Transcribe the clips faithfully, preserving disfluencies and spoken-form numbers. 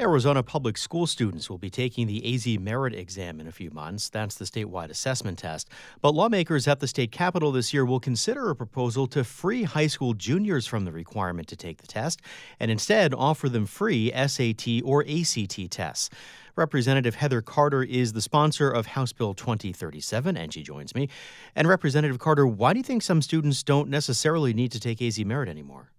Arizona public school students will be taking the A Z Merit exam in a few months. That's the statewide assessment test. But lawmakers at the state capitol this year will consider a proposal to free high school juniors from the requirement to take the test and instead offer them free S A T or A C T tests. Representative Heather Carter is the sponsor of House Bill twenty thirty-seven, and she joins me. And Representative Carter, why do you think some students don't necessarily need to take A Z Merit anymore?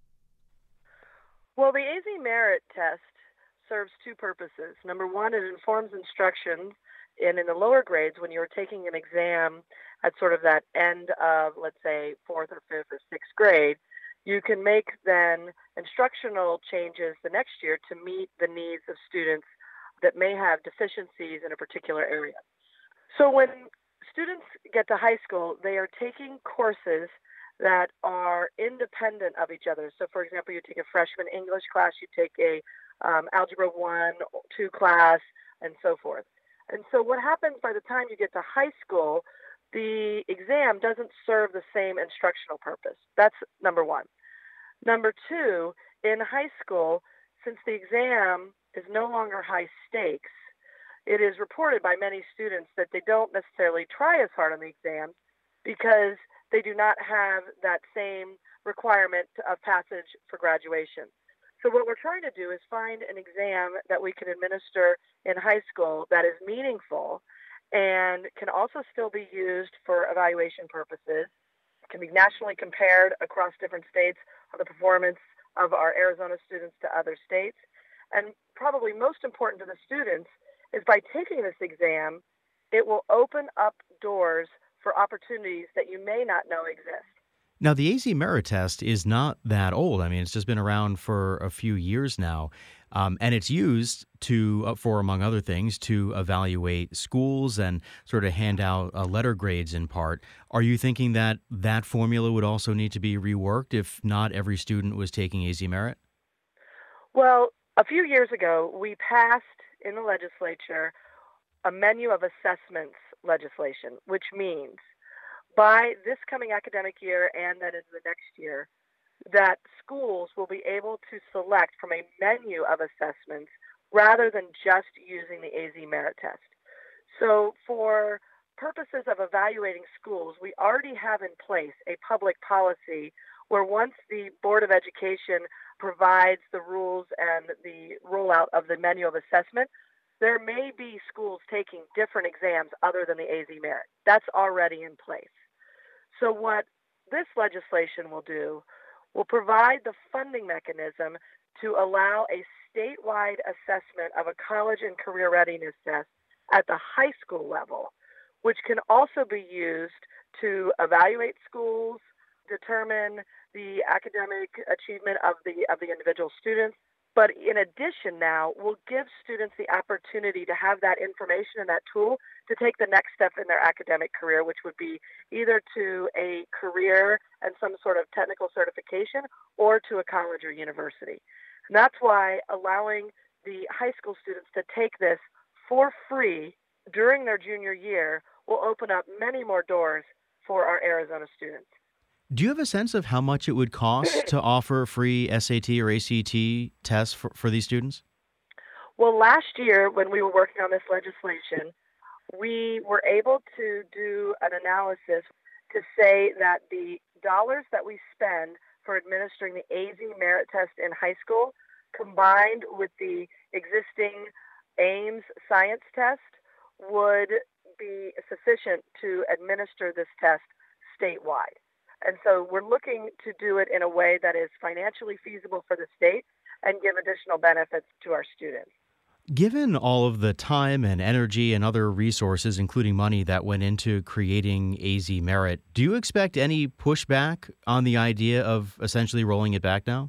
Well, the A Z Merit test serves two purposes. Number one, it informs instruction, and in the lower grades, when you're taking an exam at sort of that end of, let's say, fourth or fifth or sixth grade, you can make then instructional changes the next year to meet the needs of students that may have deficiencies in a particular area. So when students get to high school, they are taking courses that are independent of each other. So, for example, you take a freshman English class, you take a um, Algebra one, two class, and so forth. And so what happens by the time you get to high school, the exam doesn't serve the same instructional purpose. That's number one. Number two, in high school, since the exam is no longer high stakes, it is reported by many students that they don't necessarily try as hard on the exams because they do not have that same requirement of passage for graduation. So what we're trying to do is find an exam that we can administer in high school that is meaningful and can also still be used for evaluation purposes. It can be nationally compared across different states of the performance of our Arizona students to other states. And probably most important to the students is by taking this exam, it will open up doors for opportunities that you may not know exist. Now, the A Z Merit test is not that old. I mean, it's just been around for a few years now, um, and it's used to, uh, for among other things, to evaluate schools and sort of hand out uh, letter grades in part. Are you thinking that that formula would also need to be reworked if not every student was taking A Z Merit? Well, a few years ago, we passed in the legislature a menu of assessments legislation, which means by this coming academic year and then into the next year, that schools will be able to select from a menu of assessments rather than just using the A Z Merit test. So for purposes of evaluating schools, we already have in place a public policy where once the Board of Education provides the rules and the rollout of the menu of assessment, there may be schools taking different exams other than the A Z Merit. That's already in place. So what this legislation will do will provide the funding mechanism to allow a statewide assessment of a college and career readiness test at the high school level, which can also be used to evaluate schools, determine the academic achievement of the of the individual students. But in addition now, we'll give students the opportunity to have that information and that tool to take the next step in their academic career, which would be either to a career and some sort of technical certification or to a college or university. And that's why allowing the high school students to take this for free during their junior year will open up many more doors for our Arizona students. Do you have a sense of how much it would cost to offer free S A T or A C T tests for, for these students? Well, last year when we were working on this legislation, we were able to do an analysis to say that the dollars that we spend for administering the A Z Merit test in high school combined with the existing Ames science test would be sufficient to administer this test statewide. And so we're looking to do it in a way that is financially feasible for the state and give additional benefits to our students. Given all of the time and energy and other resources, including money, that went into creating A Z Merit, do you expect any pushback on the idea of essentially rolling it back now?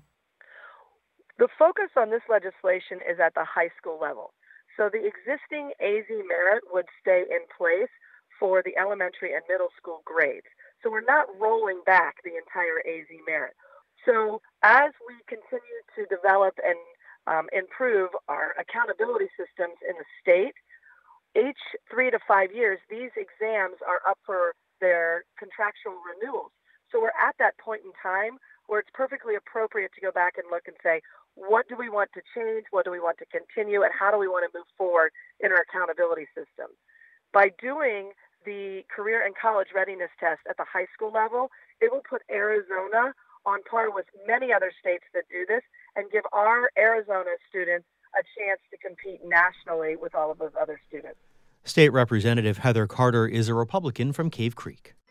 The focus on this legislation is at the high school level. So the existing A Z Merit would stay in place for the elementary and middle school grades. So we're not rolling back the entire A Z Merit. So as we continue to develop and um, improve our accountability systems in the state, each three to five years, these exams are up for their contractual renewals. So we're at that point in time where it's perfectly appropriate to go back and look and say, what do we want to change, what do we want to continue, and how do we want to move forward in our accountability system. By doing the career and college readiness test at the high school level, it will put Arizona on par with many other states that do this and give our Arizona students a chance to compete nationally with all of those other students. State Representative Heather Carter is a Republican from Cave Creek.